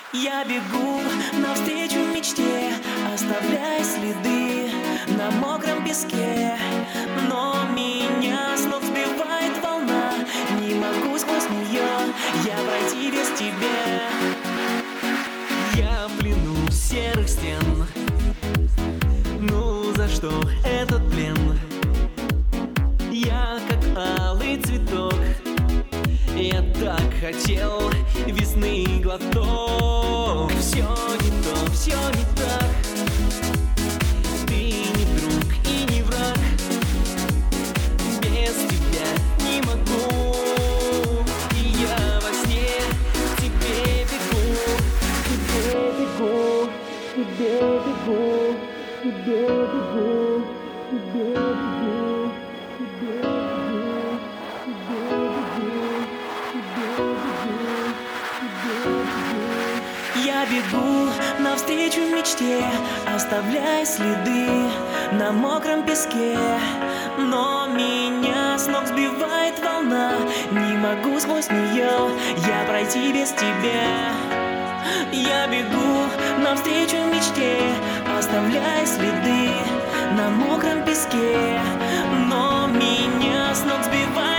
Я бегу навстречу мечте, оставляя следы на мокром песке. Но меня с ног сбивает волна, не могу сквозь нее я пройти без тебя. Я в плену серых стен, ну за что этот плен? Я как алый цветок, я так хотел весны глоток. Все не то, все не так. Ты не друг и не враг. Без тебя не могу. И я во сне к тебе бегу. К тебе бегу, к тебе бегу, к тебе бегу, к тебе бегу, к тебе бегу, к тебе бегу. Я бегу навстречу мечте, оставляя следы на мокром песке. Но меня с ног сбивает волна, не могу сквозь нее я пройти без тебя. Я бегу навстречу мечте, оставляя следы на мокром песке. Но меня с ног сбивает